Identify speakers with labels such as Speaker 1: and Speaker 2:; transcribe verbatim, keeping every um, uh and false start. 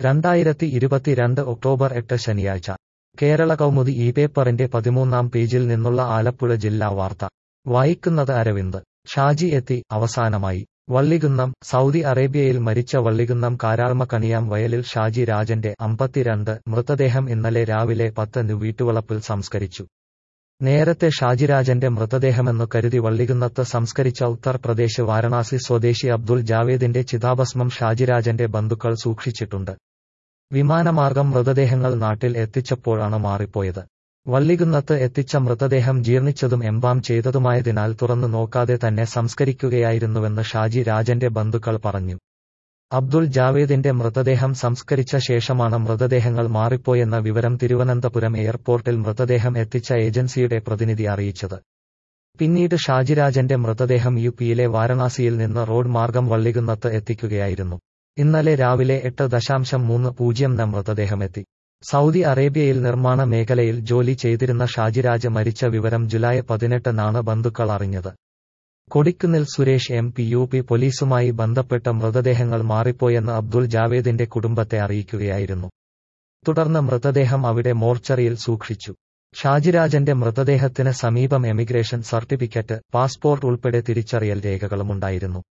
Speaker 1: രണ്ടായിരത്തി ഇരുപത്തിരണ്ട് ഒക്ടോബർ എട്ട് ശനിയാഴ്ച കേരള കൗമുദി ഈ പേപ്പറിന്റെ പതിമൂന്നാം പേജിൽ നിന്നുള്ള ആലപ്പുഴ ജില്ലാ വാർത്ത വായിക്കുന്നത് അരവിന്ദ്. ഷാജി എത്തി, അവസാനമായി. വള്ളികുന്നം. സൗദി അറേബ്യയിൽ മരിച്ച വള്ളികുന്നം കാരാൾമ കണിയാം വയലിൽ ഷാജി രാജന്റെ അമ്പത്തിരണ്ട് മൃതദേഹം ഇന്നലെ രാവിലെ പത്തിന് വീട്ടുവളപ്പിൽ സംസ്കരിച്ചു. നേരത്തെ ഷാജിരാജന്റെ മൃതദേഹമെന്നു കരുതി വള്ളികുന്നത്ത് സംസ്കരിച്ച ഉത്തർപ്രദേശ് വാരണാസി സ്വദേശി അബ്ദുൾ ജാവേദിന്റെ ചിതാഭസ്മം ഷാജിരാജന്റെ ബന്ധുക്കൾ സൂക്ഷിച്ചിട്ടുണ്ട്. വിമാനമാർഗം മൃതദേഹങ്ങൾ നാട്ടിൽ എത്തിച്ചപ്പോഴാണ് മാറിപ്പോയത്. വള്ളികുന്നത്ത് എത്തിച്ച മൃതദേഹം ജീർണിച്ചതും എംബാം ചെയ്തതുമായതിനാൽ തുറന്നു നോക്കാതെ തന്നെ സംസ്കരിക്കുകയായിരുന്നുവെന്ന് ഷാജി രാജന്റെ ബന്ധുക്കൾ പറഞ്ഞു. അബ്ദുൾ ജാവേദിന്റെ മൃതദേഹം സംസ്കരിച്ച ശേഷമാണ് മൃതദേഹങ്ങൾ മാറിപ്പോയെന്ന വിവരം തിരുവനന്തപുരം എയർപോർട്ടിൽ മൃതദേഹം എത്തിച്ച ഏജൻസിയുടെ പ്രതിനിധി അറിയിച്ചത്. പിന്നീട് ഷാജിരാജന്റെ മൃതദേഹം യു പിയിലെ വാരണാസിയിൽ നിന്ന് റോഡ് മാർഗം വള്ളികുന്നത്ത് എത്തിക്കുകയായിരുന്നു. ഇന്നലെ രാവിലെ എട്ട് ദശാംശം മൂന്ന് പൂജ്യം ന് മൃതദേഹമെത്തി. സൗദി അറേബ്യയിൽ നിർമ്മാണ മേഖലയിൽ ജോലി ചെയ്തിരുന്ന ഷാജിരാജ് മരിച്ച വിവരം ജൂലൈ പതിനെട്ടിനാണ് ബന്ധുക്കൾ അറിഞ്ഞത്. Kodikunnil Suresh M P U P പോലീസുമായി ബന്ധപ്പെട്ട മൃതദേഹങ്ങൾ മാറിപ്പോയെന്ന് അബ്ദുൾ ജാവേദിന്റെ കുടുംബത്തെ അറിയിക്കുകയായിരുന്നു. തുടർന്ന് മൃതദേഹം അവിടെ മോർച്ചറിയിൽ സൂക്ഷിച്ചു. ഷാജിരാജന്റെ മൃതദേഹത്തിന് സമീപം എമിഗ്രേഷൻ സർട്ടിഫിക്കറ്റ്, പാസ്പോർട്ട് ഉൾപ്പെടെ തിരിച്ചറിയൽ രേഖകളുമുണ്ടായിരുന്നു.